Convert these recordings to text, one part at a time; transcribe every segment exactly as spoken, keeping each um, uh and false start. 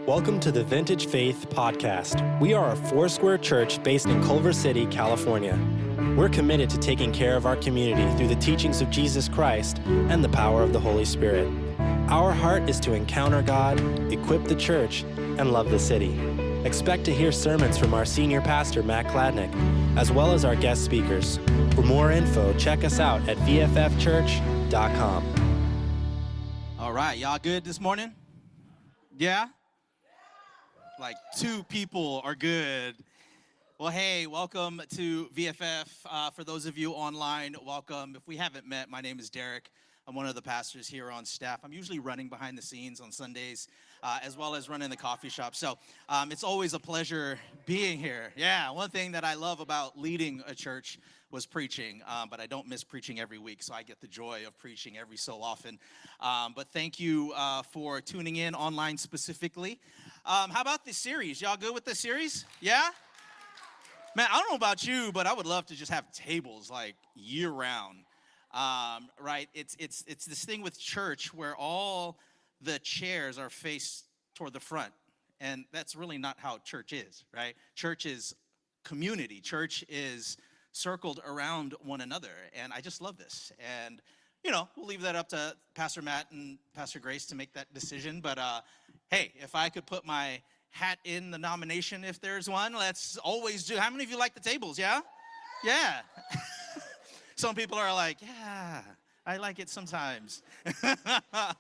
Welcome to the Vintage Faith Podcast. We are a Foursquare church based in Culver City, California. We're committed to taking care of our community through the teachings of Jesus Christ and the power of the Holy Spirit. Our heart is to encounter God, equip the church, and love the city. Expect to hear sermons from our senior pastor, Matt Kladnick, as well as our guest speakers. For more info, check us out at v f f church dot com. All right, y'all good this morning? Yeah? Like two people are good. Well, hey, welcome to V F F. Uh, for those of you online, welcome. If we haven't met, my name is Derek. I'm one of the pastors here on staff. I'm usually running behind the scenes on Sundays, uh, as well as running the coffee shop. So um, it's always a pleasure being here. Yeah, one thing that I love about leading a church was preaching, um, but I don't miss preaching every week, so I get the joy of preaching every so often. Um, but thank you uh, for tuning in online specifically. Um, how about this series? Y'all good with this series? Yeah? Man, I don't know about you, but I would love to just have tables like year-round. Um, right? It's it's it's this thing with church where all the chairs are faced toward the front, and that's really not how church is, right? Church is community. Church is circled around one another, and I just love this. And you know, we'll leave that up to Pastor Matt and Pastor Grace to make that decision. But uh, hey, if I could put my hat in the nomination, if there's one, let's always do. How many of you like the tables? Yeah, yeah. Some people are like, yeah, I like it sometimes. uh,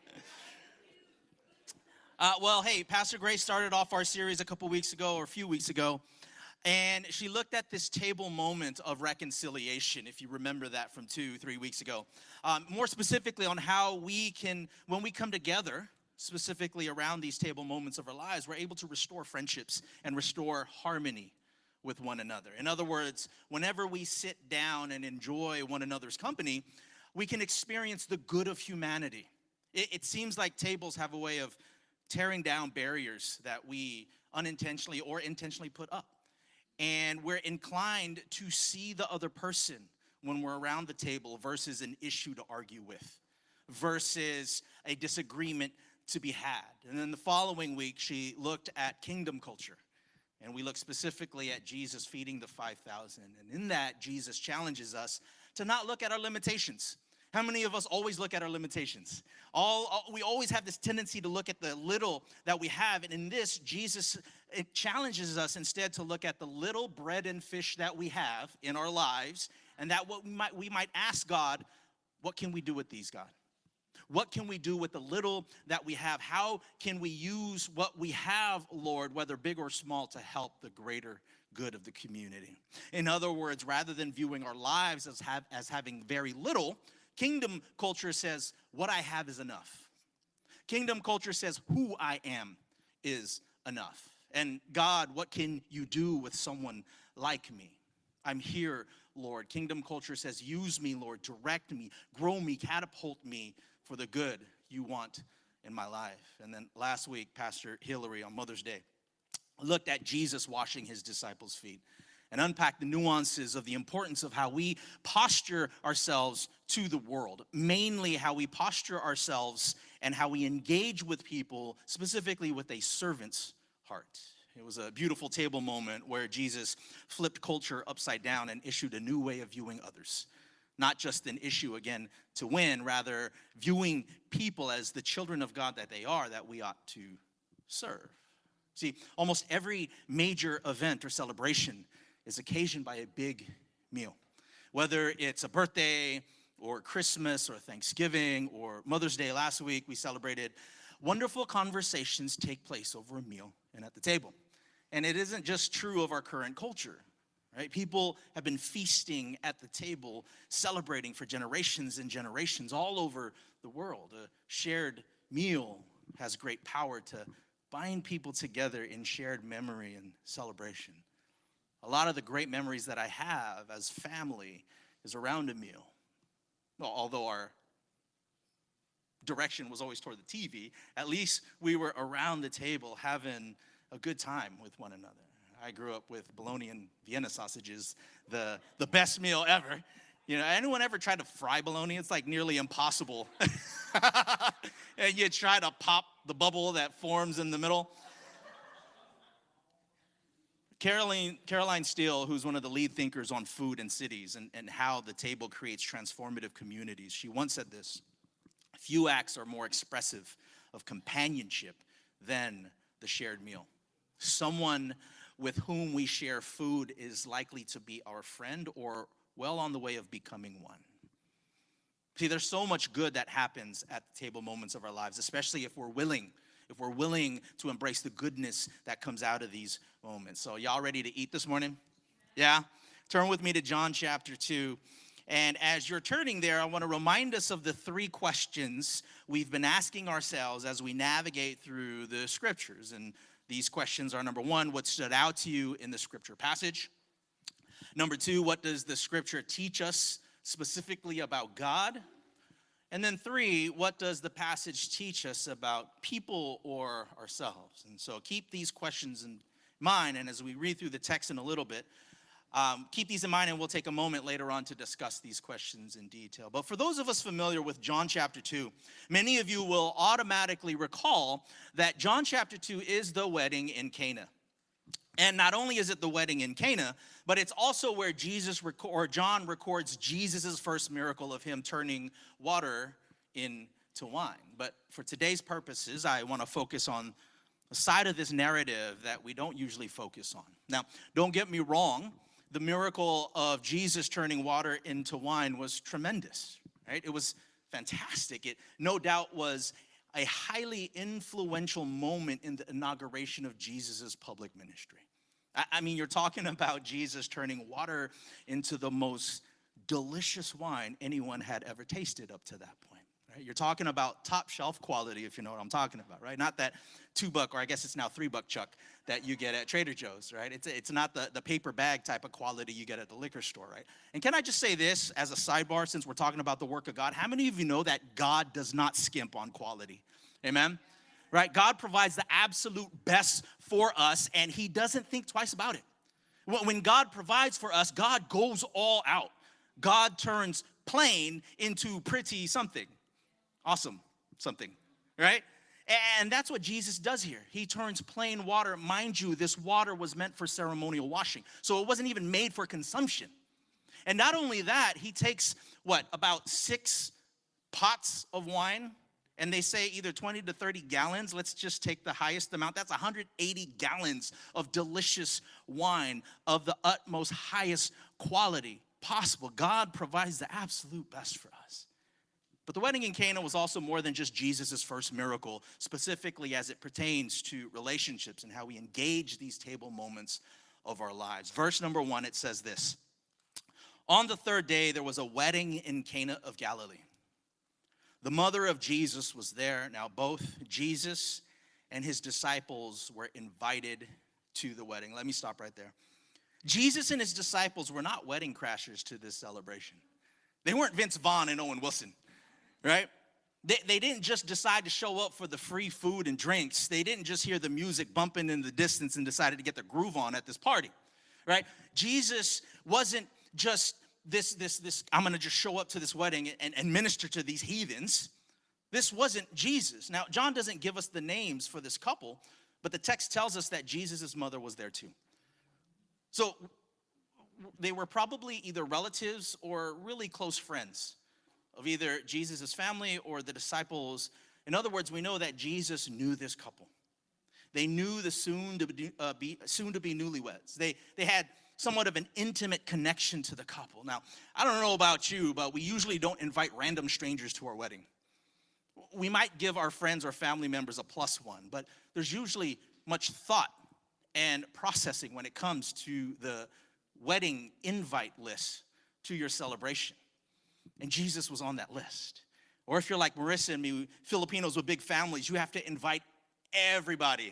well, hey, Pastor Grace started off our series a couple weeks ago or a few weeks ago, and she looked at this table moment of reconciliation, if you remember that from two, three weeks ago. Um, more specifically on how we can, when we come together, specifically around these table moments of our lives, we're able to restore friendships and restore harmony with one another. In other words, whenever we sit down and enjoy one another's company, we can experience the good of humanity. It, it seems like tables have a way of tearing down barriers that we unintentionally or intentionally put up. And we're inclined to see the other person when we're around the table versus an issue to argue with, versus a disagreement to be had. And then the following week, she looked at kingdom culture. And we look specifically at Jesus feeding the five thousand. And in that, Jesus challenges us to not look at our limitations. How many of us always look at our limitations? All, all we always have this tendency to look at the little that we have. And in this, Jesus it challenges us instead to look at the little bread and fish that we have in our lives. And that what we might, we might ask God, what can we do with these, God? What can we do with the little that we have? How can we use what we have, Lord, whether big or small, to help the greater good of the community? In other words, rather than viewing our lives as, have, as having very little, kingdom culture says, what I have is enough. Kingdom culture says, who I am is enough. And God, what can you do with someone like me? I'm here, Lord. Kingdom culture says, use me, Lord. Direct me, grow me, catapult me for the good you want in my life. And then last week, Pastor Hillary on Mother's Day looked at Jesus washing his disciples' feet and unpacked the nuances of the importance of how we posture ourselves to the world, mainly how we posture ourselves and how we engage with people, specifically with a servant's heart. It was a beautiful table moment where Jesus flipped culture upside down and issued a new way of viewing others. Not just an issue, again, to win, rather viewing people as the children of God that they are, that we ought to serve. See, almost every major event or celebration is occasioned by a big meal. Whether it's a birthday or Christmas or Thanksgiving or Mother's Day last week, we celebrated. Wonderful conversations take place over a meal and at the table. And it isn't just true of our current culture. Right? People have been feasting at the table, celebrating for generations and generations all over the world. A shared meal has great power to bind people together in shared memory and celebration. A lot of the great memories that I have as family is around a meal. Well, although our direction was always toward the T V, at least we were around the table having a good time with one another. I grew up with bologna and Vienna sausages, the, the best meal ever. You know, anyone ever tried to fry bologna? It's like nearly impossible. And you try to pop the bubble that forms in the middle. Caroline, Caroline Steele, who's one of the lead thinkers on food and cities and, and how the table creates transformative communities, she once said this: few acts are more expressive of companionship than the shared meal. Someone with whom we share food is likely to be our friend or well on the way of becoming one. See, there's so much good that happens at the table moments of our lives, especially if we're willing if we're willing to embrace the goodness that comes out of these moments. So y'all ready to eat this morning? Yeah? Turn with me to John chapter two. And as you're turning there, I want to remind us of the three questions we've been asking ourselves as we navigate through the scriptures. And these questions are, number one, what stood out to you in the scripture passage? Number two, what does the scripture teach us specifically about God? And then three, what does the passage teach us about people or ourselves? And so keep these questions in mind, and as we read through the text in a little bit, um, keep these in mind, and we'll take a moment later on to discuss these questions in detail. But for those of us familiar with John chapter two, many of you will automatically recall that John chapter two is the wedding in Cana. And not only is it the wedding in Cana, but it's also where Jesus rec- or John records Jesus' first miracle of him turning water into wine. But for today's purposes, I want to focus on a side of this narrative that we don't usually focus on. Now, don't get me wrong, the miracle of Jesus turning water into wine was tremendous, right? It was fantastic. It no doubt was a highly influential moment in the inauguration of Jesus' public ministry. I mean, you're talking about Jesus turning water into the most delicious wine anyone had ever tasted up to that point, right? You're talking about top shelf quality, if you know what I'm talking about, right? Not that two buck, or I guess it's now three buck chuck that you get at Trader Joe's, right? It's it's not the, the paper bag type of quality you get at the liquor store, right? And can I just say this as a sidebar, since we're talking about the work of God? How many of you know that God does not skimp on quality? Amen? Right? God provides the absolute best for us, and he doesn't think twice about it. When God provides for us, God goes all out. God turns plain into pretty something. Awesome something, right? And that's what Jesus does here. He turns plain water. Mind you, this water was meant for ceremonial washing, so it wasn't even made for consumption. And not only that, he takes, what, about six pots of wine, and they say either twenty to thirty gallons. Let's just take the highest amount. That's one hundred eighty gallons of delicious wine of the utmost highest quality possible. God provides the absolute best for us. But the wedding in Cana was also more than just Jesus' first miracle, specifically as it pertains to relationships and how we engage these table moments of our lives. Verse number one, it says this: on the third day, there was a wedding in Cana of Galilee. The mother of Jesus was there. Now, both Jesus and his disciples were invited to the wedding. Let me stop right there. Jesus and his disciples were not wedding crashers to this celebration. They weren't Vince Vaughn and Owen Wilson, right? They, they didn't just decide to show up for the free food and drinks. They didn't just hear the music bumping in the distance and decided to get the groove on at this party, right? Jesus wasn't just This, this, this, I'm going to just show up to this wedding and, and minister to these heathens. This wasn't Jesus. Now, John doesn't give us the names for this couple, but the text tells us that Jesus' mother was there too. So they were probably either relatives or really close friends of either Jesus' family or the disciples. In other words, we know that Jesus knew this couple. They knew the soon to be, uh, be soon to be newlyweds. They, they had somewhat of an intimate connection to the couple. Now, I don't know about you, but we usually don't invite random strangers to our wedding. We might give our friends or family members a plus one, but there's usually much thought and processing when it comes to the wedding invite list to your celebration. And Jesus was on that list. Or if you're like Marissa and me, Filipinos with big families, you have to invite everybody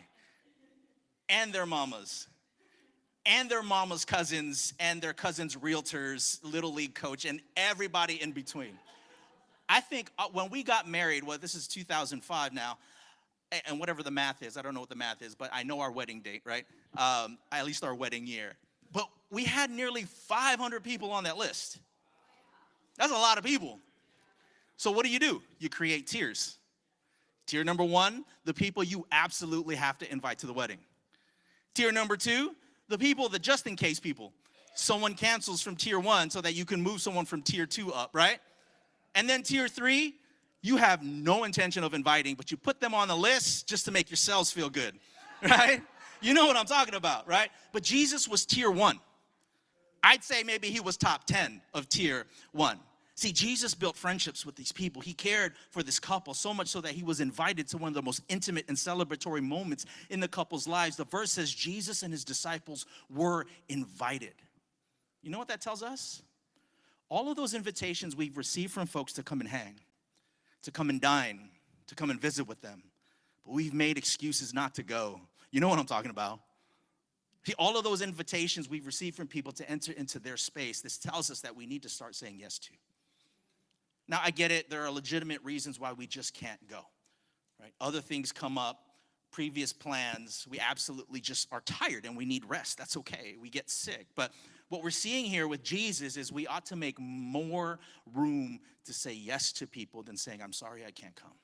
and their mamas and their mama's cousins, and their cousins' realtors, little league coach, and everybody in between. I think when we got married, well, this is two thousand five now, and whatever the math is, I don't know what the math is, but I know our wedding date, right? Um, at least our wedding year. But we had nearly five hundred people on that list. That's a lot of people. So what do you do? You create tiers. Tier number one, the people you absolutely have to invite to the wedding. Tier number two, the people, the just in case people. Someone cancels from tier one so that you can move someone from tier two up, right? And then tier three, you have no intention of inviting, but you put them on the list just to make yourselves feel good, right? You know what I'm talking about, right? But Jesus was tier one. I'd say maybe he was top ten of tier one. See, Jesus built friendships with these people. He cared for this couple so much so that he was invited to one of the most intimate and celebratory moments in the couple's lives. The verse says Jesus and his disciples were invited. You know what that tells us? All of those invitations we've received from folks to come and hang, to come and dine, to come and visit with them, but we've made excuses not to go. You know what I'm talking about? See, all of those invitations we've received from people to enter into their space, this tells us that we need to start saying yes to. Now, I get it. There are legitimate reasons why we just can't go, right? Other things come up, previous plans. We absolutely just are tired and we need rest. That's okay. We get sick. But what we're seeing here with Jesus is we ought to make more room to say yes to people than saying, I'm sorry, I can't come.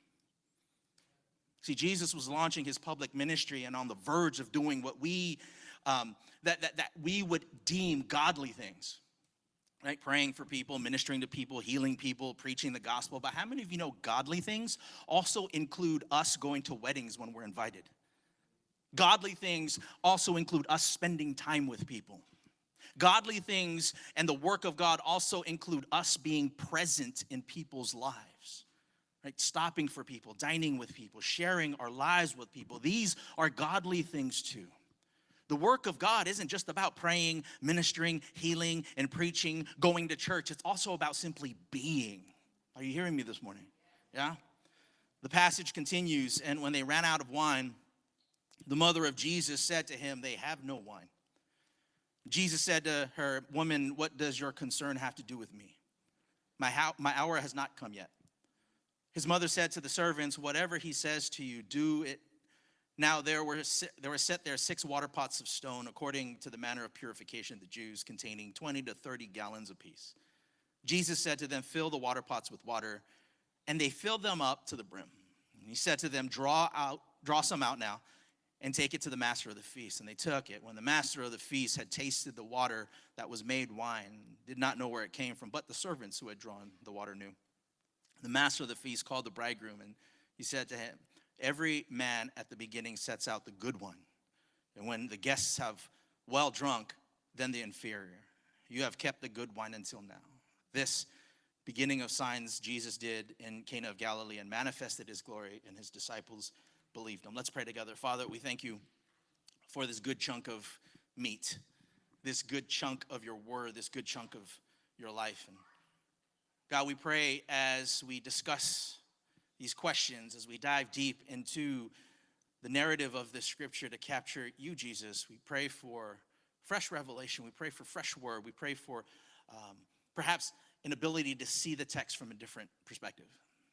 See, Jesus was launching his public ministry and on the verge of doing what we, um, that, that, that we would deem godly things. Right, praying for people, ministering to people, healing people, preaching the gospel. But how many of you know godly things also include us going to weddings when we're invited? Godly things also include us spending time with people. Godly things and the work of God also include us being present in people's lives. Right, stopping for people, dining with people, sharing our lives with people. These are godly things too. The work of God isn't just about praying, ministering, healing, and preaching, going to church. It's also about simply being. Are you hearing me this morning? Yeah? The passage continues, and when they ran out of wine, the mother of Jesus said to him, they have no wine. Jesus said to her, woman, what does your concern have to do with me? My, ho- my hour has not come yet. His mother said to the servants, whatever he says to you, do it. Now there were there were set there six water pots of stone, according to the manner of purification of the Jews, containing twenty to thirty gallons apiece. Jesus said to them, fill the water pots with water, and they filled them up to the brim. And he said to them, draw out, draw some out now, and take it to the master of the feast. And they took it. When the master of the feast had tasted the water that was made wine, did not know where it came from, but the servants who had drawn the water knew. The master of the feast called the bridegroom, and he said to him, every man at the beginning sets out the good one. And when the guests have well drunk, then the inferior. You have kept the good wine until now. This beginning of signs Jesus did in Cana of Galilee and manifested his glory, and his disciples believed him. Let's pray together. Father, we thank you for this good chunk of meat, this good chunk of your word, this good chunk of your life. And God, we pray as we discuss these questions, as we dive deep into the narrative of this scripture to capture you, Jesus, we pray for fresh revelation. We pray for fresh word. We pray for um, perhaps an ability to see the text from a different perspective.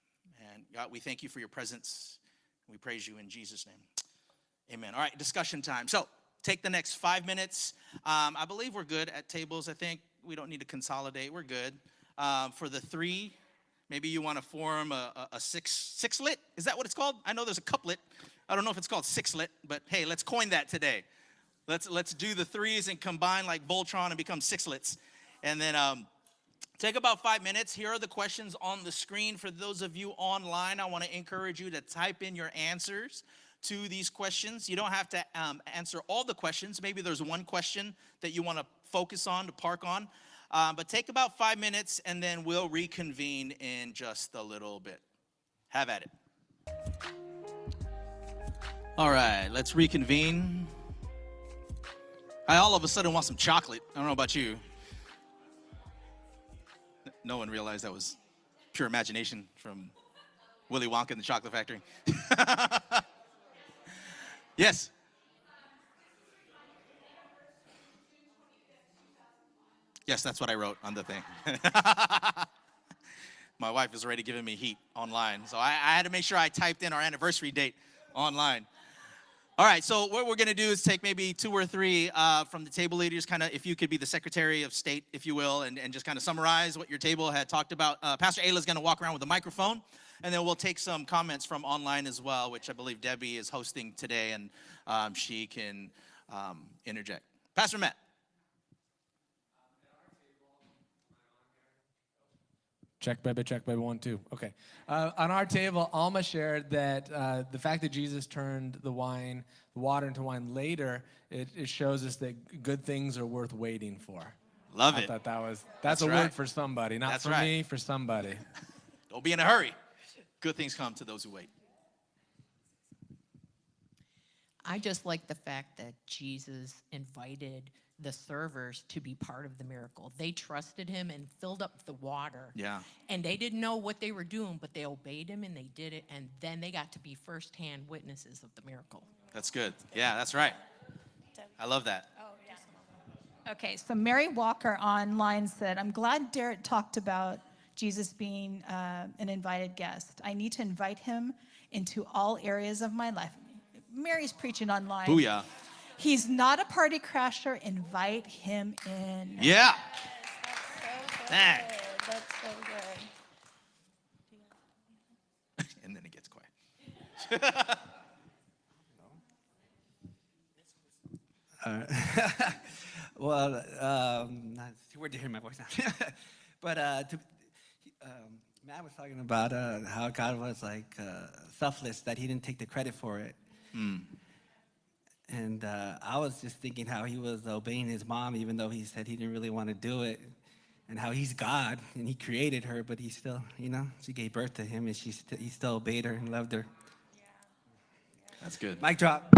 And God, we thank you for your presence. We praise you in Jesus' name. Amen. All right, discussion time. So take the next five minutes. Um, I believe we're good at tables. I think we don't need to consolidate. We're good. Um, for the three, maybe you want to form a, a, a six, sixlet. Is that what it's called? I know there's a couplet. I don't know if it's called sixlet, but hey, let's coin that today. Let's let's do the threes and combine like Voltron and become sixlets. And then um, take about five minutes. Here are the questions on the screen. For those of you online, I want to encourage you to type in your answers to these questions. You don't have to um, answer all the questions. Maybe there's one question that you want to focus on, to park on. Um, but take about five minutes, and then we'll reconvene in just a little bit. Have at it. All right, let's reconvene. I all of a sudden want some chocolate. I don't know about you. No one realized that was pure imagination from Willy Wonka and the Chocolate Factory. Yes. Yes, that's what I wrote on the thing. My wife is already giving me heat online, so I, I had to make sure I typed in our anniversary date online. All right, so what we're going to do is take maybe two or three uh, from the table leaders, kind of, if you could be the Secretary of State, if you will, and, and just kind of summarize what your table had talked about. Uh, Pastor Ayla is going to walk around with a microphone. and then we'll take some comments from online as well, which I believe Debbie is hosting today, and um, she can um, interject. Pastor Matt. Check, baby, check, baby, one, two. Okay. Uh, on our table, Alma shared that uh, the fact that Jesus turned the wine, the water into wine later, it, it shows us that good things are worth waiting for. Love I it. thought that was, That's that's, a right. word for somebody, not That's for right. me, for somebody. Don't be in a hurry. Good things come to those who wait. I just like the fact that Jesus invited the servers to be part of the miracle. They trusted him and filled up the water. Yeah. And they didn't know what they were doing, but they obeyed him and they did it. And then they got to be firsthand witnesses of the miracle. That's good. Yeah, that's right. I love that. Okay, so Mary Walker online said, I'm glad Derek talked about Jesus being uh, an invited guest. I need to invite him into all areas of my life. Mary's preaching online. Booyah. He's not a party crasher. Invite him in. Yeah. That's so good. That's so good. And then it gets quiet. Uh, well, um, not, it's weird to hear my voice now. but uh, to, um, Matt was talking about uh, how God was like uh, selfless, that he didn't take the credit for it. Mm. And uh, I was just thinking how he was obeying his mom, even though he said he didn't really want to do it, and how he's God and he created her, but he still, you know, she gave birth to him and she st- he still obeyed her and loved her. That's good. Mic drop.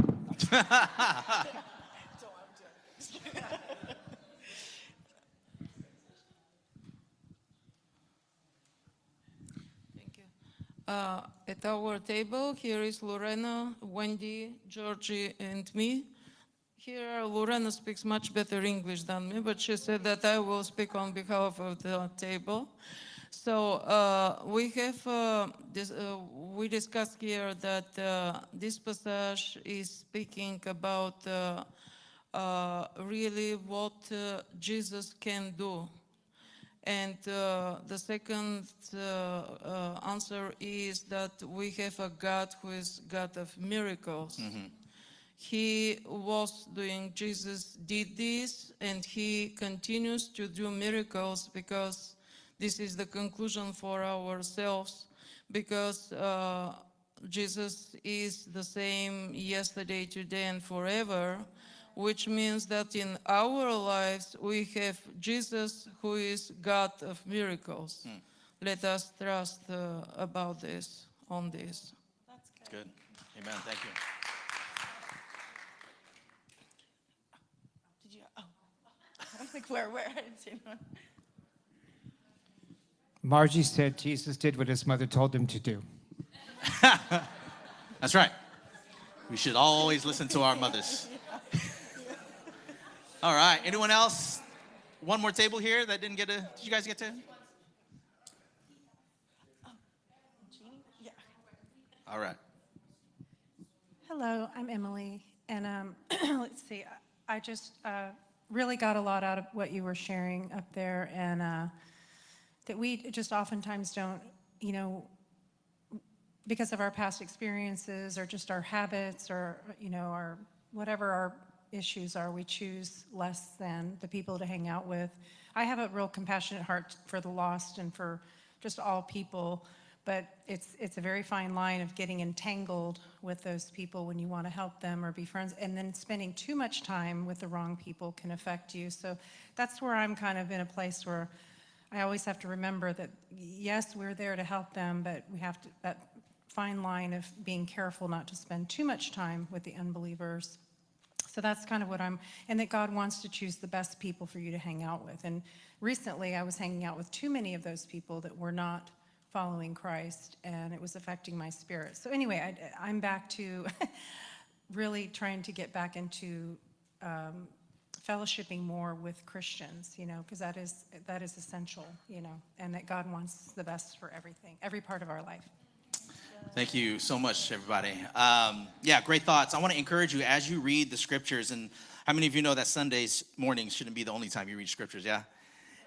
Uh, at our table, here is Lorena, Wendy, Georgie, and me. Here, Lorena speaks much better English than me, but she said that I will speak on behalf of the table. So uh, we have, uh, this, uh, we discussed here that uh, this passage is speaking about uh, uh, really what uh, Jesus can do. And uh, the second uh, uh, answer is that we have a God who is God of miracles. Mm-hmm. He was doing, Jesus did this, and he continues to do miracles because this is the conclusion for ourselves, because uh, Jesus is the same yesterday, today, and forever, which means that in our lives we have Jesus who is God of miracles. Hmm. Let us trust uh, about this, on this. That's good. Good. Amen. Thank you. Did you? Oh, I was like, where, where? I didn't see one. Margie said Jesus did what his mother told him to do. That's right. We should always listen to our mothers. All right. Anyone else? One more table here that didn't get to. Did you guys get to? All right. Hello, I'm Emily, and um, let's see. I just uh, really got a lot out of what you were sharing up there, and uh, that we just oftentimes don't, you know, because of our past experiences or just our habits or, you know, our whatever our issues are, we choose less than the people to hang out with. I have a real compassionate heart for the lost and for just all people, but it's it's a very fine line of getting entangled with those people when you want to help them or be friends, and then spending too much time with the wrong people can affect you. So that's where I'm kind of in a place where I always have to remember that, yes, we're there to help them, but we have to, that fine line of being careful not to spend too much time with the unbelievers. So that's kind of what I'm, and that God wants to choose the best people for you to hang out with. And recently I was hanging out with too many of those people that were not following Christ, and it was affecting my spirit. So anyway, I, I'm back to really trying to get back into um, fellowshipping more with Christians, you know, because that is, that is essential, you know, and that God wants the best for everything, every part of our life. Thank you so much, everybody. Um, yeah, great thoughts. I want to encourage you as you read the scriptures, and how many of you know that Sundays mornings shouldn't be the only time you read scriptures, yeah?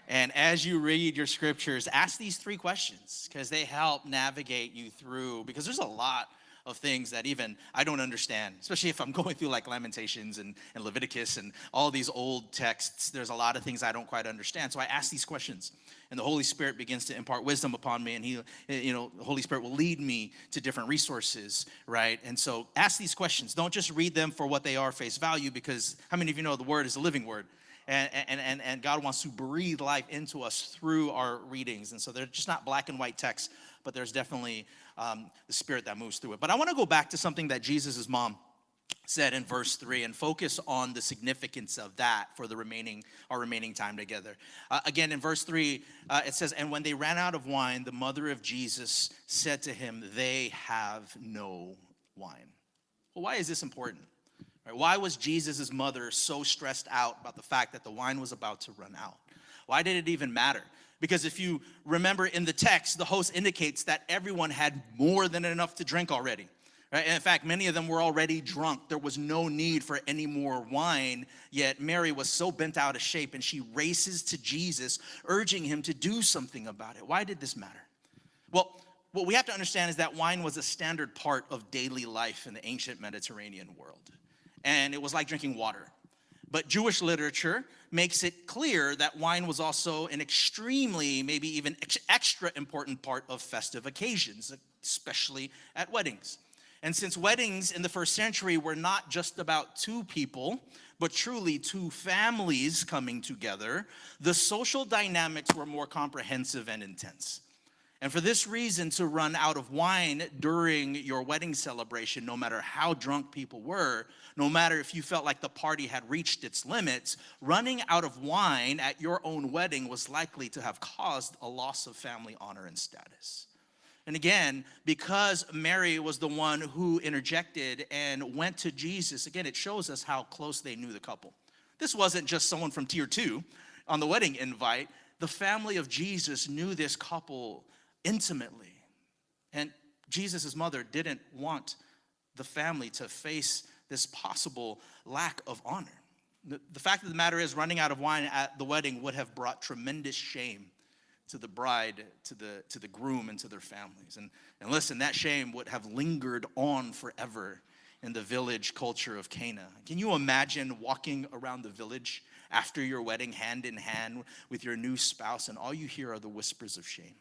And as you read your scriptures, ask these three questions because they help navigate you through, because there's a lot of things that even I don't understand, especially if I'm going through like Lamentations and, and Leviticus and all these old texts. There's a lot of things I don't quite understand. So I ask these questions, and the Holy Spirit begins to impart wisdom upon me, and he, you know, the Holy Spirit will lead me to different resources, right? And so ask these questions. Don't just read them for what they are, face value, because how many of you know the word is a living word? And, and, and, and God wants to breathe life into us through our readings. And so they're just not black and white texts, but there's definitely um, the Spirit that moves through it. But I want to go back to something that Jesus' mom said in verse three and focus on the significance of that for the remaining our remaining time together. Uh, again, in verse three, uh, it says, "And when they ran out of wine, the mother of Jesus said to him, 'They have no wine.'" Well, why is this important? Right, why was Jesus' mother so stressed out about the fact that the wine was about to run out? Why did it even matter? Because if you remember in the text, the host indicates that everyone had more than enough to drink already. Right? And in fact, many of them were already drunk. There was no need for any more wine, yet Mary was so bent out of shape, and she races to Jesus, urging him to do something about it. Why did this matter? Well, what we have to understand is that wine was a standard part of daily life in the ancient Mediterranean world. And it was like drinking water. But Jewish literature makes it clear that wine was also an extremely, maybe even ex- extra important part of festive occasions, especially at weddings. And since weddings in the first century were not just about two people, but truly two families coming together, the social dynamics were more comprehensive and intense. And for this reason, to run out of wine during your wedding celebration, no matter how drunk people were, no matter if you felt like the party had reached its limits, running out of wine at your own wedding was likely to have caused a loss of family honor and status. And again, because Mary was the one who interjected and went to Jesus, again, it shows us how close they knew the couple. This wasn't just someone from tier two on the wedding invite. The family of Jesus knew this couple intimately. And Jesus' mother didn't want the family to face this possible lack of honor. The, the fact of the matter is, running out of wine at the wedding would have brought tremendous shame to the bride, to the, to the groom, and to their families. And, and listen, that shame would have lingered on forever in the village culture of Cana. Can you imagine walking around the village after your wedding hand in hand with your new spouse, and all you hear are the whispers of shame?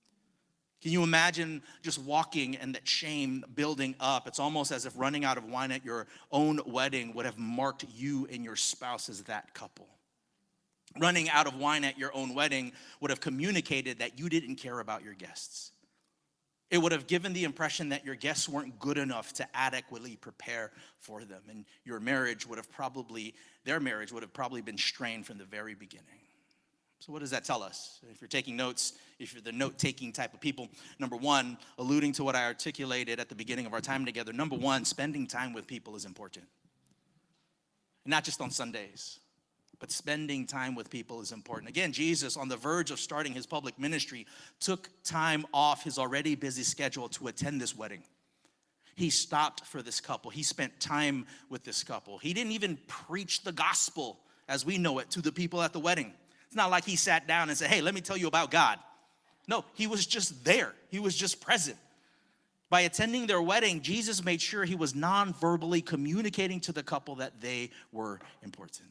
Can you imagine just walking and that shame building up? It's almost as if running out of wine at your own wedding would have marked you and your spouse as that couple. Running out of wine at your own wedding would have communicated that you didn't care about your guests. It would have given the impression that your guests weren't good enough to adequately prepare for them. And your marriage would have probably, their marriage would have probably been strained from the very beginning. So what does that tell us? If you're taking notes, if you're the note-taking type of people, number one, alluding to what I articulated at the beginning of our time together, number one, spending time with people is important. Not just on Sundays, but spending time with people is important. Again, Jesus, on the verge of starting his public ministry, took time off his already busy schedule to attend this wedding. He stopped for this couple. He spent time with this couple. He didn't even preach the gospel as we know it to the people at the wedding. It's not like he sat down and said, "Hey, let me tell you about God." No, he was just there. He was just present. By attending their wedding, Jesus made sure he was non-verbally communicating to the couple that they were important.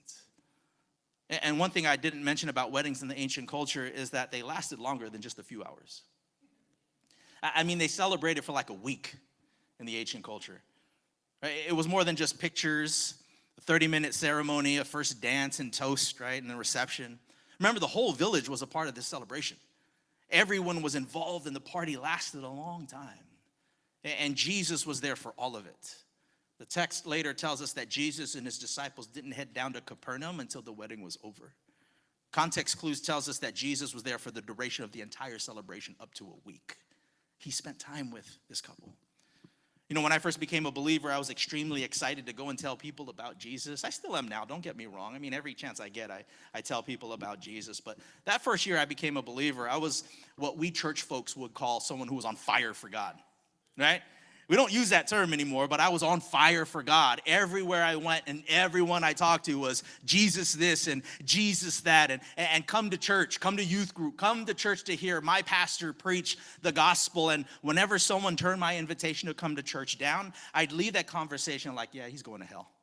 And one thing I didn't mention about weddings in the ancient culture is that they lasted longer than just a few hours. I mean, they celebrated for like a week in the ancient culture. It was more than just pictures, a thirty-minute ceremony, a first dance and toast, right, and the reception. Remember, the whole village was a part of this celebration. Everyone was involved, and the party lasted a long time. And Jesus was there for all of it. The text later tells us that Jesus and his disciples didn't head down to Capernaum until the wedding was over. Context clues tells us that Jesus was there for the duration of the entire celebration, up to a week. He spent time with this couple. You know, when I first became a believer, I was extremely excited to go and tell people about Jesus. I still am now, don't get me wrong. I mean, every chance I get, I, I tell people about Jesus. But that first year I became a believer, I was what we church folks would call someone who was on fire for God, right? We don't use that term anymore, but I was on fire for God. Everywhere I went and everyone I talked to was Jesus this and Jesus that, and, and come to church, come to youth group, come to church to hear my pastor preach the gospel. And whenever someone turned my invitation to come to church down, I'd leave that conversation like, yeah, he's going to hell.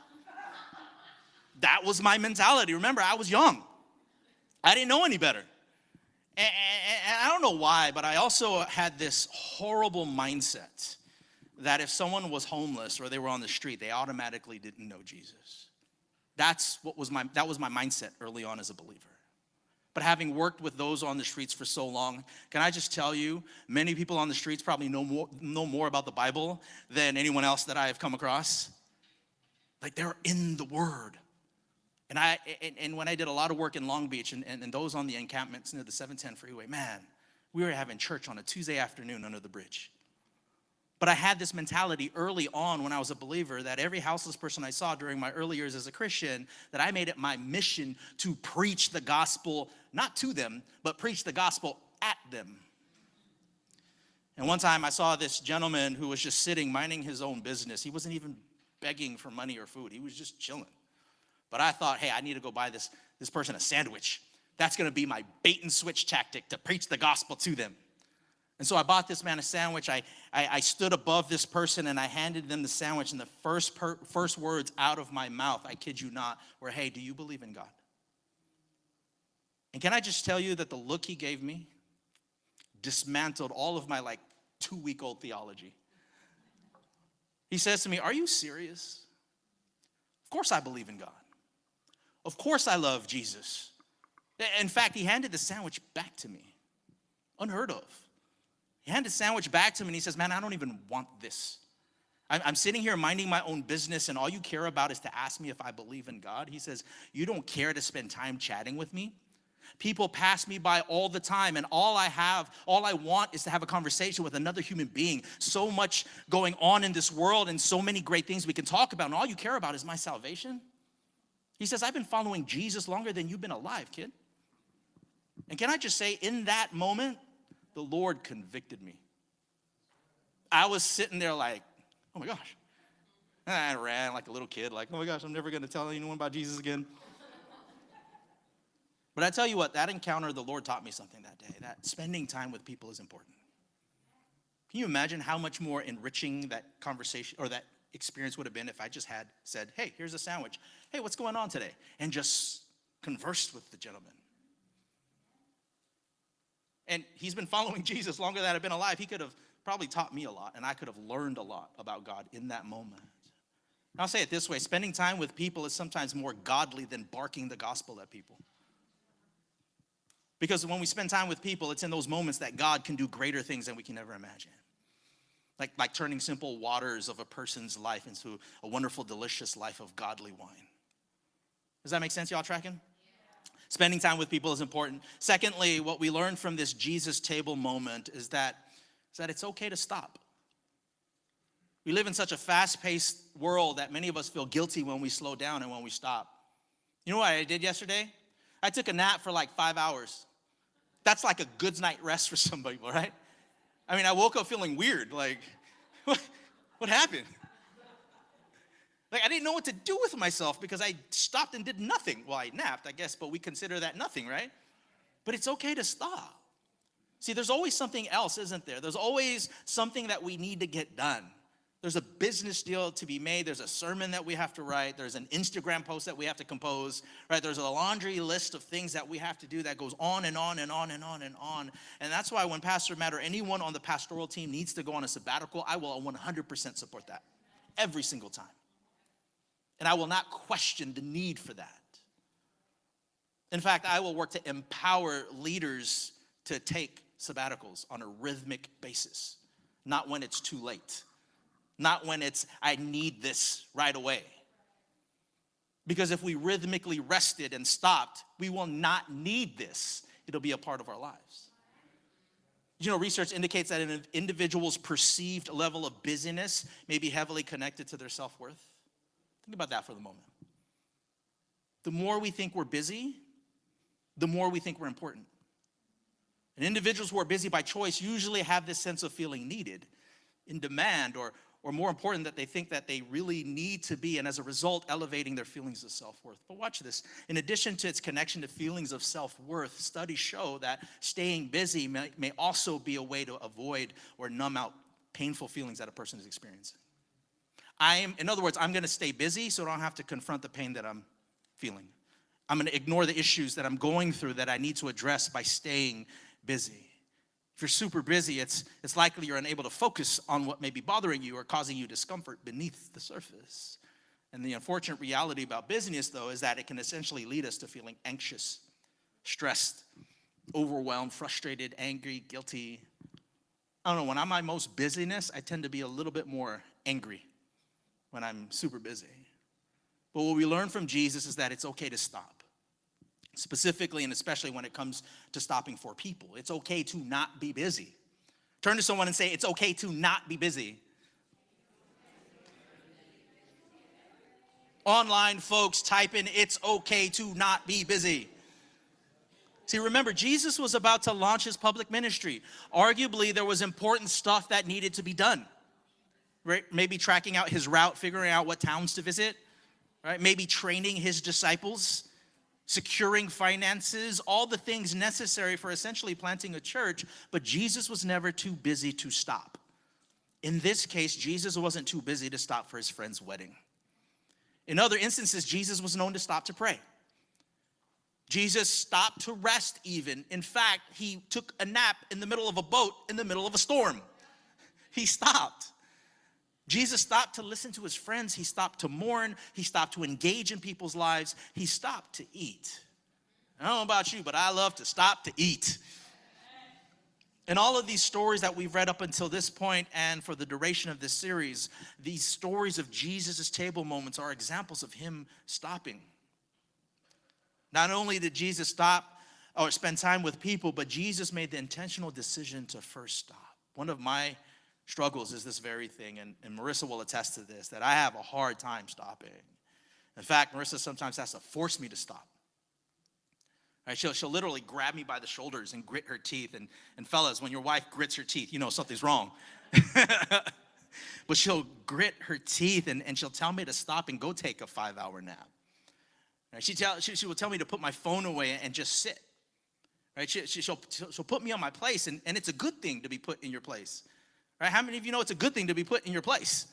That was my mentality. Remember, I was young. I didn't know any better. And, and, and I don't know why, but I also had this horrible mindset that if someone was homeless or they were on the street, they automatically didn't know Jesus. That's what was my, that was my mindset early on as a believer. But having worked with those on the streets for so long, can I just tell you, many people on the streets probably know more, know more about the Bible than anyone else that I have come across. Like, they're in the Word. And I and, and when I did a lot of work in Long Beach and, and, and those on the encampments near the seven ten freeway, man, we were having church on a Tuesday afternoon under the bridge. But I had this mentality early on when I was a believer that every houseless person I saw during my early years as a Christian, that I made it my mission to preach the gospel, not to them, but preach the gospel at them. And one time I saw this gentleman who was just sitting, minding his own business. He wasn't even begging for money or food. He was just chilling. But I thought, hey, I need to go buy this, this person a sandwich. That's going to be my bait and switch tactic to preach the gospel to them. And so I bought this man a sandwich. I, I, I stood above this person and I handed them the sandwich. And the first, per, first words out of my mouth, I kid you not, were, hey, do you believe in God? And can I just tell you that the look he gave me dismantled all of my like two-week-old theology. He says to me, are you serious? Of course I believe in God. Of course I love Jesus. In fact, he handed the sandwich back to me. Unheard of. He handed the sandwich back to me and he says, man, I don't even want this. I'm sitting here minding my own business and all you care about is to ask me if I believe in God. He says, you don't care to spend time chatting with me? People pass me by all the time and all I have, all I want is to have a conversation with another human being. So much going on in this world and so many great things we can talk about and all you care about is my salvation? He says, I've been following Jesus longer than you've been alive, kid. And can I just say, in that moment, the Lord convicted me. I was sitting there like, oh my gosh. And I ran like a little kid, like, oh my gosh, I'm never going to tell anyone about Jesus again. But I tell you what, that encounter, the Lord taught me something that day, that spending time with people is important. Can you imagine how much more enriching that conversation or that experience would have been if I just had said, hey, here's a sandwich. Hey, what's going on today? And just conversed with the gentleman. And he's been following Jesus longer than I've been alive. He could have probably taught me a lot, and I could have learned a lot about God in that moment. And I'll say it this way, spending time with people is sometimes more godly than barking the gospel at people. Because when we spend time with people, it's in those moments that God can do greater things than we can ever imagine. Like, like turning simple waters of a person's life into a wonderful, delicious life of godly wine. Does that make sense? Y'all tracking? Yeah. Spending time with people is important. Secondly, what we learn from this Jesus table moment is that, is that it's okay to stop. We live in such a fast-paced world that many of us feel guilty when we slow down and when we stop. You know what I did yesterday? I took a nap for like five hours. That's like a good night rest for some people, right? I mean, I woke up feeling weird, like, what, what happened? Like, I didn't know what to do with myself because I stopped and did nothing. Well, I napped, I guess, but we consider that nothing, right? But it's okay to stop. See, there's always something else, isn't there? There's always something that we need to get done. There's a business deal to be made. There's a sermon that we have to write. There's an Instagram post that we have to compose, right? There's a laundry list of things that we have to do that goes on and on and on and on and on. And that's why when Pastor Matt or anyone on the pastoral team needs to go on a sabbatical, I will one hundred percent support that every single time. And I will not question the need for that. In fact, I will work to empower leaders to take sabbaticals on a rhythmic basis, not when it's too late. Not when it's, I need this right away. Because if we rhythmically rested and stopped, we will not need this. It'll be a part of our lives. You know, research indicates that an individual's perceived level of busyness may be heavily connected to their self-worth. Think about that for the moment. The more we think we're busy, the more we think we're important. And individuals who are busy by choice usually have this sense of feeling needed. in demand, or, or more important, that they think that they really need to be, and as a result, elevating their feelings of self-worth. But watch this. In addition to its connection to feelings of self-worth, studies show that staying busy may, may also be a way to avoid or numb out painful feelings that a person is experiencing. I am, in other words, I'm going to stay busy so I don't have to confront the pain that I'm feeling. I'm going to ignore the issues that I'm going through that I need to address by staying busy. If you're super busy, it's, it's likely you're unable to focus on what may be bothering you or causing you discomfort beneath the surface. And the unfortunate reality about busyness, though, is that it can essentially lead us to feeling anxious, stressed, overwhelmed, frustrated, angry, guilty. I don't know, when I'm my most busyness, I tend to be a little bit more angry when I'm super busy. But what we learn from Jesus is that it's okay to stop. Specifically and especially when it comes to stopping for people. It's okay to not be busy. Turn to someone and say, it's okay to not be busy. Online folks, type in, it's okay to not be busy. See, remember, Jesus was about to launch his public ministry. Arguably, there was important stuff that needed to be done. Right? Maybe tracking out his route, figuring out what towns to visit. Right? Maybe training his disciples, securing finances, all the things necessary for essentially planting a church, but Jesus was never too busy to stop. In this case, Jesus wasn't too busy to stop for his friend's wedding. In other instances, Jesus was known to stop to pray. Jesus stopped to rest even. In fact, he took a nap in the middle of a boat in the middle of a storm. He stopped. Jesus stopped to listen to his friends. He stopped to mourn. He stopped to engage in people's lives. He stopped to eat. I don't know about you, but I love to stop to eat. In all of these stories that we've read up until this point and for the duration of this series, these stories of Jesus' table moments are examples of him stopping. Not only did Jesus stop or spend time with people, but Jesus made the intentional decision to first stop. One of my struggles is this very thing, and, and Marissa will attest to this, that I have a hard time stopping. In fact, Marissa sometimes has to force me to stop. Right? She'll, she'll literally grab me by the shoulders and grit her teeth. And, and fellas, when your wife grits her teeth, you know something's wrong. But she'll grit her teeth, and, and she'll tell me to stop and go take a five-hour nap. Right? She, tell, she, she will tell me to put my phone away and just sit. Right? She, she, she'll, she'll put me on my place, and, and it's a good thing to be put in your place. Right? How many of you know it's a good thing to be put in your place?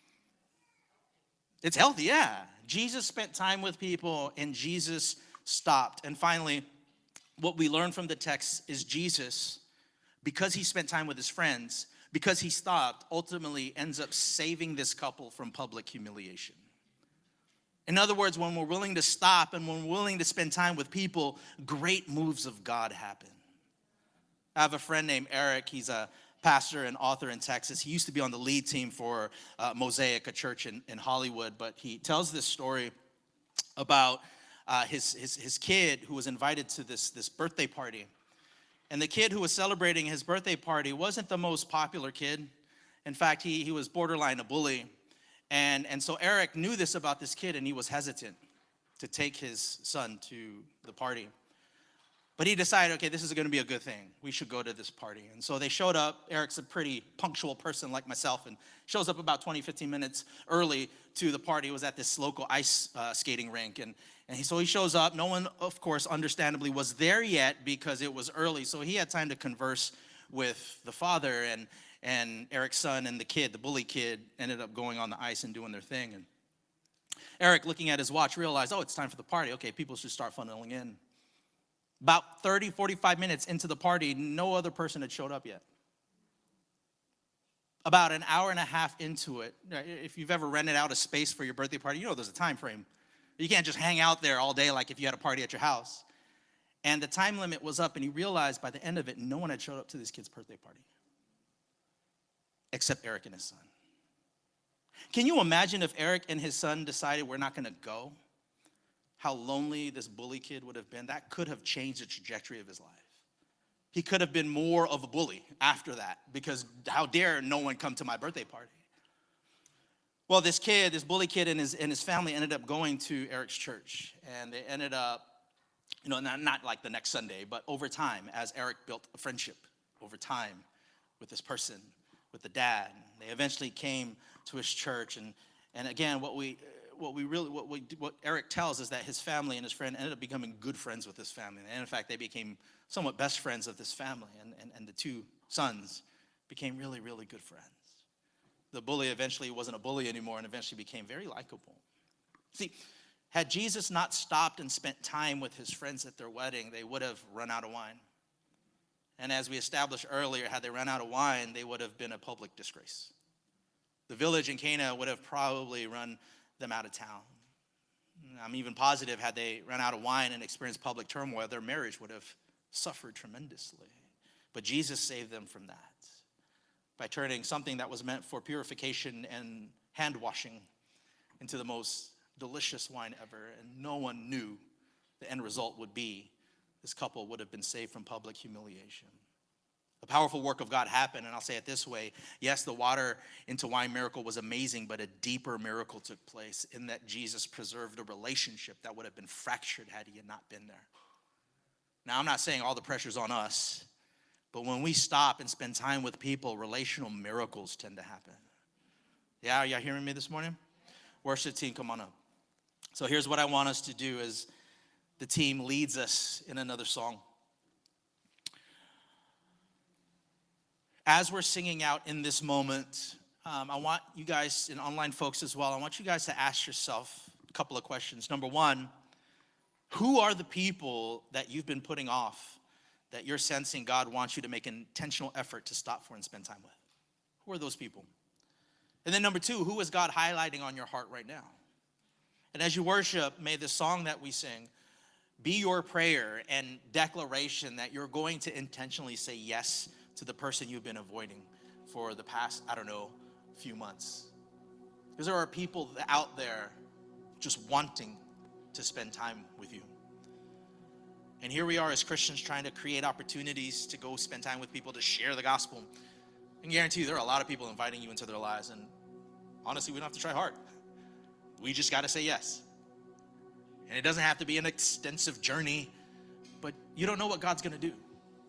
It's healthy, yeah. Jesus spent time with people, and Jesus stopped. And finally, what we learn from the text is Jesus, because he spent time with his friends, because he stopped, ultimately ends up saving this couple from public humiliation. In other words, when we're willing to stop and when we're willing to spend time with people, great moves of God happen. I have a friend named Eric. He's a pastor and author in Texas. He used to be on the lead team for uh, Mosaic, a church in, in Hollywood, but he tells this story about uh, his, his, his kid who was invited to this, this birthday party. And the kid who was celebrating his birthday party wasn't the most popular kid. In fact, he, he was borderline a bully. And, and so Eric knew this about this kid, and he was hesitant to take his son to the party. But he decided, okay, this is going to be a good thing. We should go to this party. And so they showed up. Eric's a pretty punctual person like myself, and shows up about twenty, fifteen minutes early to the party. It was at this local ice uh, skating rink. And, and he, so he shows up. No one, of course, understandably, was there yet because it was early. So he had time to converse with the father, and, and Eric's son and the kid, the bully kid, ended up going on the ice and doing their thing. And Eric, looking at his watch, realized, oh, it's time for the party. Okay, people should start funneling in. About thirty, forty-five minutes into the party, no other person had showed up yet. About an hour and a half into it, if you've ever rented out a space for your birthday party, you know there's a time frame. You can't just hang out there all day like if you had a party at your house. And the time limit was up, and he realized by the end of it, no one had showed up to this kid's birthday party. Except Eric and his son. Can you imagine if Eric and his son decided we're not going to go? How lonely this bully kid would have been. That could have changed the trajectory of his life. He could have been more of a bully after that, because how dare no one come to my birthday party? Well, this kid, this bully kid and his, and his family ended up going to Eric's church. And they ended up, you know, not, not like the next Sunday, but over time, as Eric built a friendship over time with this person, with the dad. They eventually came to his church, and and again, what we what we really what we what Eric tells is that his family and his friend ended up becoming good friends with his family, and in fact, they became somewhat best friends of this family, and and, and the two sons became really really good friends. The bully eventually wasn't a bully anymore, and eventually became very likable. See, had Jesus not stopped and spent time with his friends at their wedding, they would have run out of wine. And as we established earlier, had they run out of wine, they would have been a public disgrace. The village in Cana would have probably run them out of town. I'm even positive, had they run out of wine and experienced public turmoil, their marriage would have suffered tremendously. But Jesus saved them from that by turning something that was meant for purification and hand washing into the most delicious wine ever. And no one knew the end result would be this couple would have been saved from public humiliation. A powerful work of God happened, and I'll say it this way. Yes, the water into wine miracle was amazing, but a deeper miracle took place in that Jesus preserved a relationship that would have been fractured had he had not been there. Now, I'm not saying all the pressure's on us, but when we stop and spend time with people, relational miracles tend to happen. Yeah, are y'all hearing me this morning? Worship team, come on up. So here's what I want us to do as the team leads us in another song. As we're singing out in this moment, um, I want you guys, and online folks as well, I want you guys to ask yourself a couple of questions. Number one, who are the people that you've been putting off that you're sensing God wants you to make an intentional effort to stop for and spend time with? Who are those people? And then number two, who is God highlighting on your heart right now? And as you worship, may the song that we sing be your prayer and declaration that you're going to intentionally say yes to the person you've been avoiding for the past, I don't know, few months. Because there are people out there just wanting to spend time with you. And here we are as Christians trying to create opportunities to go spend time with people, to share the gospel. I can guarantee you there are a lot of people inviting you into their lives, and honestly, we don't have to try hard. We just got to say yes. And it doesn't have to be an extensive journey, but you don't know what God's going to do.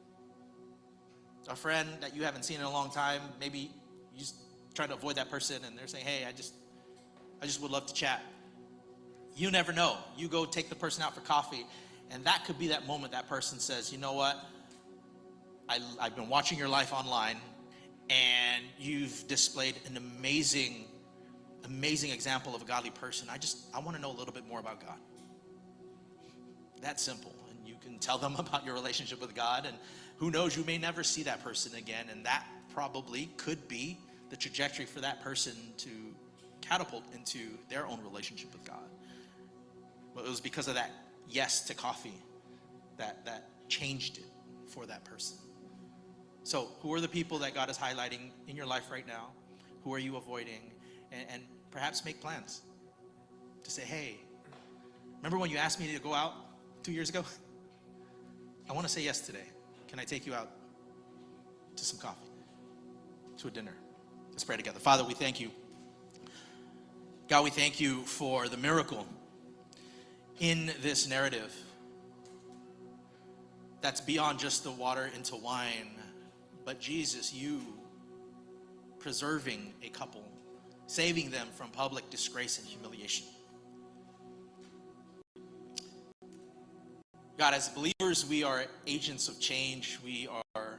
A friend that you haven't seen in a long time, maybe you just try to avoid that person and they're saying, hey, I just I just would love to chat. You never know. You go take the person out for coffee, and that could be that moment that person says, you know what? I, I've been watching your life online, and you've displayed an amazing, amazing example of a godly person. I just, I want to know a little bit more about God. That's simple. And you can tell them about your relationship with God, and who knows, you may never see that person again, and that probably could be the trajectory for that person to catapult into their own relationship with God. But it was because of that yes to coffee that, that changed it for that person. So who are the people that God is highlighting in your life right now? Who are you avoiding? And, and perhaps make plans to say, hey, remember when you asked me to go out two years ago? I want to say yes today. Can I take you out to some coffee, to a dinner? Let's pray together. Father, we thank you. God, we thank you for the miracle in this narrative that's beyond just the water into wine, but Jesus, you preserving a couple, saving them from public disgrace and humiliation. God, as believers, we are agents of change. We are,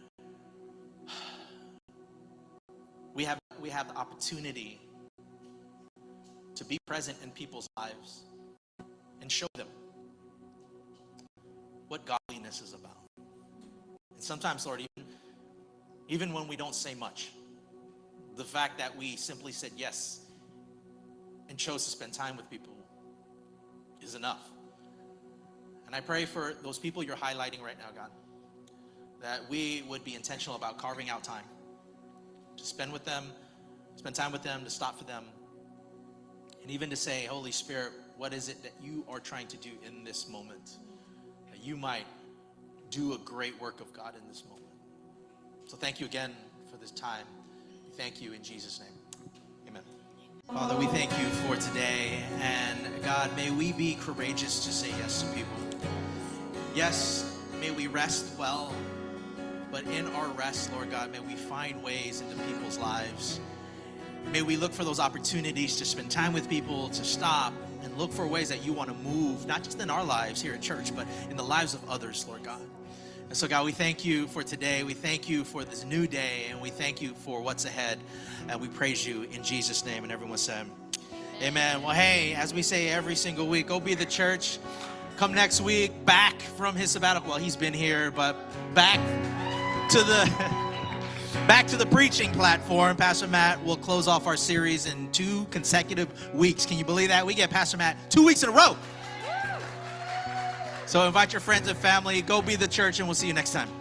we have, we have the opportunity to be present in people's lives and show them what godliness is about. And sometimes, Lord, even, even when we don't say much, the fact that we simply said yes and chose to spend time with people is enough. And I pray for those people you're highlighting right now, God, that we would be intentional about carving out time to spend with them, spend time with them, to stop for them, and even to say, Holy Spirit, what is it that you are trying to do in this moment? That you might do a great work of God in this moment. So thank you again for this time. Thank you in Jesus' name. Amen. Father, we thank you for today. And God, may we be courageous to say yes to people. Yes, may we rest well but in our rest, Lord God, may we find ways into people's lives. May we look for those opportunities to spend time with people, to stop and look for ways that you want to move, not just in our lives here at church, but in the lives of others, Lord God. And so, God, we thank you for today. We thank you for this new day, and we thank you for what's ahead. And we praise you in Jesus' name. And everyone said, amen. Well, hey, as we say every single week, go be the church. Come next week, back from his sabbatical. Well, he's been here, but back to the back to the preaching platform. Pastor Matt will close off our series in two consecutive weeks. Can you believe that? We get Pastor Matt two weeks in a row. So invite your friends and family. Go be the church, and we'll see you next time.